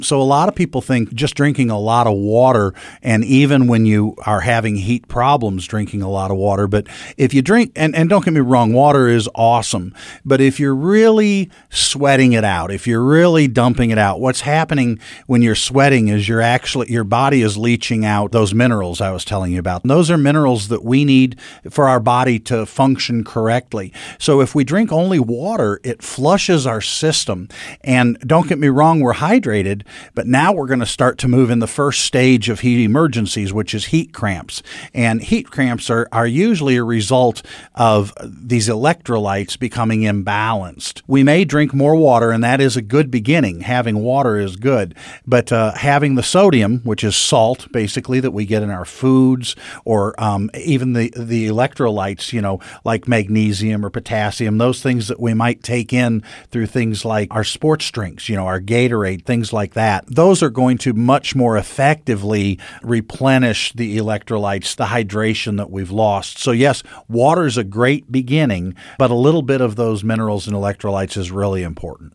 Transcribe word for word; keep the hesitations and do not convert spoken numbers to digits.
So a lot of people think just drinking a lot of water, and even when you are having heat problems, drinking a lot of water. But if you drink, and, and don't get me wrong, water is awesome. But if you're really sweating it out, if you're really dumping it out, what's happening when you're sweating is you're actually, your body is leaching out those minerals I was telling you about. And those are minerals that we need for our body to function correctly. So if we drink only water, it flushes our system. And don't get me wrong, we're hydrated. But now we're going to start to move in the first stage of heat emergencies, which is heat cramps. And heat cramps are, are usually a result of these electrolytes becoming imbalanced. We may drink more water, and that is a good beginning. Having water is good. But uh, having the sodium, which is salt, basically, that we get in our foods, or um, even the, the electrolytes, you know, like magnesium or potassium, those things that we might take in through things like our sports drinks, you know, our Gatorade, things like that. That, those are going to much more effectively replenish the electrolytes, the hydration that we've lost. So yes, water is a great beginning, but a little bit of those minerals and electrolytes is really important.